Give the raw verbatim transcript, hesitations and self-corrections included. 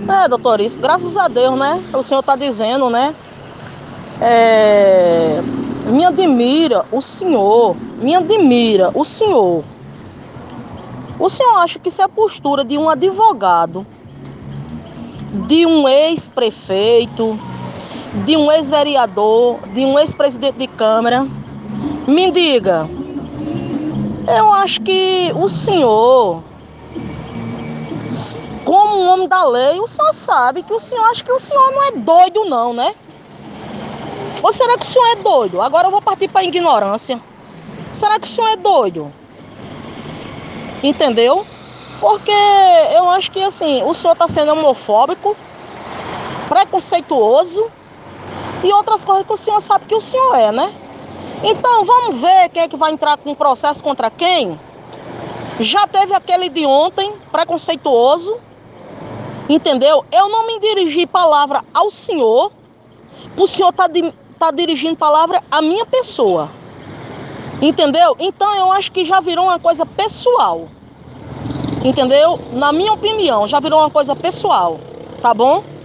É, doutor, isso, graças a Deus, né? O senhor está dizendo, né? É, me admira o senhor, me admira o senhor. O senhor acha que isso é a postura de um advogado, de um ex-prefeito, de um ex-vereador, de um ex-presidente de Câmara? Me diga, eu acho que o senhor, como um homem da lei, o senhor sabe que o senhor acha que o senhor não é doido não, né? Ou será que o senhor é doido? Agora eu vou partir para a ignorância. Será que o senhor é doido? Entendeu? Porque eu acho que assim, o senhor está sendo homofóbico, preconceituoso e outras coisas que o senhor sabe que o senhor é, né? Então vamos ver quem é que vai entrar com processo contra quem? Já teve aquele de ontem, preconceituoso, entendeu? Eu não me dirigi palavra ao senhor, o senhor está di tá dirigindo palavra à minha pessoa, entendeu? Então eu acho que já virou uma coisa pessoal, entendeu? Na minha opinião, já virou uma coisa pessoal, tá bom?